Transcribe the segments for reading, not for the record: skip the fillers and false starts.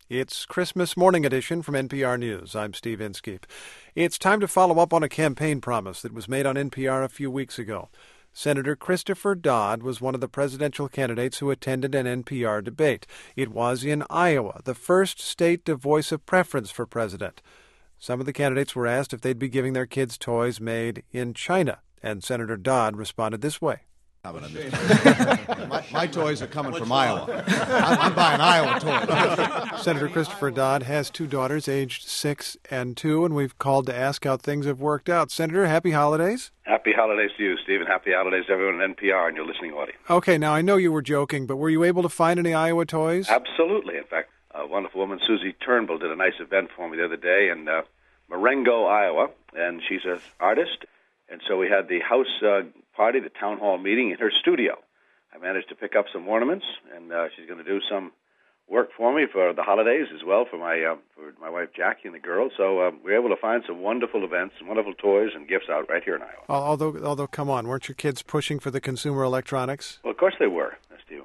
It's Christmas Morning Edition from NPR News. I'm Steve Inskeep. It's time to follow up on a campaign promise that was made on NPR a few weeks ago. Senator Christopher Dodd was one of the presidential candidates who attended an NPR debate. It was in Iowa, the first state to voice a preference for president. Some of the candidates were asked if they'd be giving their kids toys made in China, and Senator Dodd responded this way. My toys are coming from Iowa. I'm buying Iowa toys. Senator Christopher Dodd has two daughters, aged 6 and 2, and we've called to ask how things have worked out. Senator, happy holidays. Happy holidays to you, Stephen. Happy holidays to everyone at NPR and your listening audience. Okay, now I know you were joking, but were you able to find any Iowa toys? Absolutely. In fact, a wonderful woman, Susie Turnbull, did a nice event for me the other day in Marengo, Iowa, and she's an artist. And so we had the house party, the town hall meeting in her studio. I managed to pick up some ornaments, and she's going to do some work for me for the holidays as well for my wife Jackie and the girls. So we were able to find some wonderful events, some wonderful toys and gifts out right here in Iowa. Although, come on, weren't your kids pushing for the consumer electronics? Well, of course they were, Steve.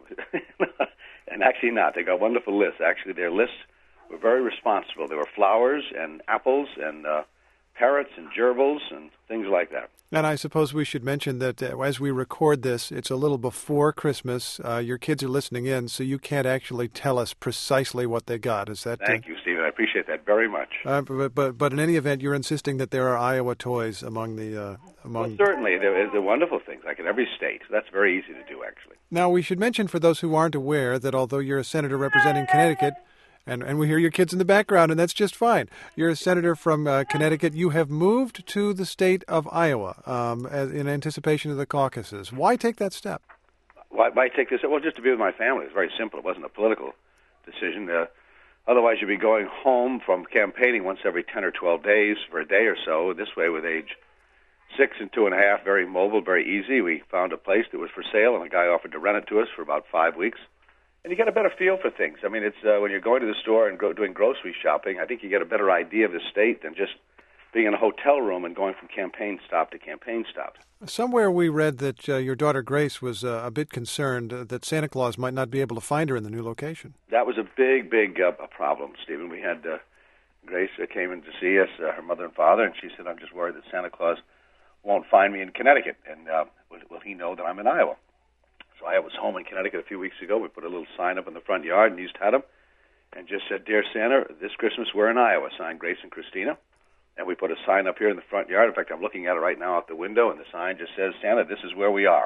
And actually not. They got wonderful lists. Actually, their lists were very responsible. There were flowers and apples and parrots and gerbils and things like that. And I suppose we should mention that as we record this, it's a little before Christmas. Your kids are listening in, so you can't actually tell us precisely what they got. Is that? Thank you, Stephen. I appreciate that very much. But in any event, you're insisting that there are Iowa toys among the Well, certainly, there are wonderful things, like in every state. That's very easy to do, actually. Now, we should mention for those who aren't aware that although you're a senator representing Connecticut, and we hear your kids in the background, and that's just fine. You're a senator from Connecticut. You have moved to the state of Iowa in anticipation of the caucuses. Why take that step? Why take this? Well, just to be with my family. It's very simple. It wasn't a political decision. Otherwise, you'd be going home from campaigning once every 10 or 12 days for a day or so. This way, with age 6 and 2.5, very mobile, very easy. We found a place that was for sale, and a guy offered to rent it to us for about 5 weeks. And you get a better feel for things. I mean, it's when you're going to the store and doing grocery shopping, I think you get a better idea of the state than just being in a hotel room and going from campaign stop to campaign stop. Somewhere we read that your daughter Grace was a bit concerned that Santa Claus might not be able to find her in the new location. That was a big problem, Stephen. We had Grace came in to see us, her mother and father, and she said, "I'm just worried that Santa Claus won't find me in Connecticut, and will he know that I'm in Iowa?" So I was home in Connecticut a few weeks ago. We put a little sign up in the front yard in East Haddam and just said, "Dear Santa, this Christmas we're in Iowa," signed Grace and Christina. And we put a sign up here in the front yard. In fact, I'm looking at it right now out the window, and the sign just says, "Santa, this is where we are."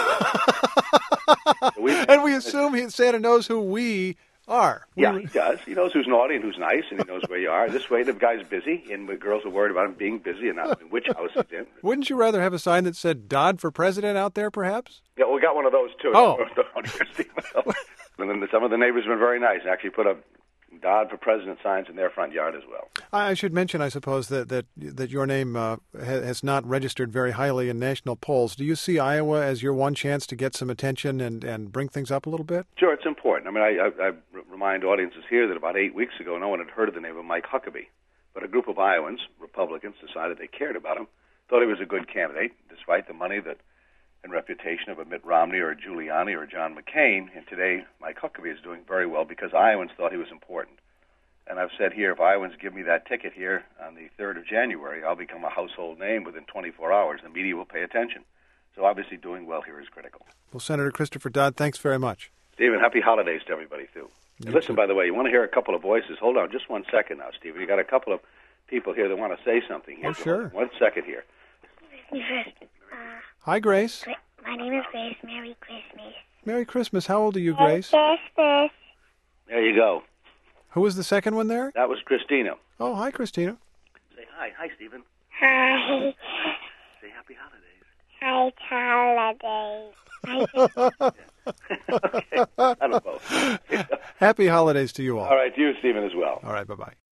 And we assume Santa knows who we are. Yeah, he does. He knows who's naughty and who's nice, and he knows where you are. This way, the guy's busy, and the girls are worried about him being busy and not knowing which house he's in. Wouldn't you rather have a sign that said Dodd for president out there, perhaps? Yeah, we got one of those, too. Oh. And then some of the neighbors have been very nice. Actually put up Dodd for president signs in their front yard as well. I should mention, I suppose, that your name has not registered very highly in national polls. Do you see Iowa as your one chance to get some attention and bring things up a little bit? Sure, it's important. I mean, I remind audiences here that about 8 weeks ago, no one had heard of the name of Mike Huckabee. But a group of Iowans, Republicans, decided they cared about him, thought he was a good candidate, despite the money and reputation of a Mitt Romney or a Giuliani or a John McCain. And today, Mike Huckabee is doing very well because Iowans thought he was important. And I've said here, if Iowans give me that ticket here on the 3rd of January, I'll become a household name within 24 hours. The media will pay attention. So obviously doing well here is critical. Well, Senator Christopher Dodd, thanks very much. Stephen, happy holidays to everybody, too. And listen, by the way, you want to hear a couple of voices? Hold on just 1 second now, Stephen. You got a couple of people here that want to say something here. Oh, sure. 1 second here. Hi, Grace. My name is Grace. Merry Christmas. Merry Christmas. How old are you, Grace? Merry Christmas. There you go. Who was the second one there? That was Christina. Oh, hi, Christina. Say hi. Hi, Stephen. Hi. Say happy holidays. Hi, holidays. Okay. I don't know. Happy holidays to you all. All right, to you, Stephen, as well. All right, bye-bye.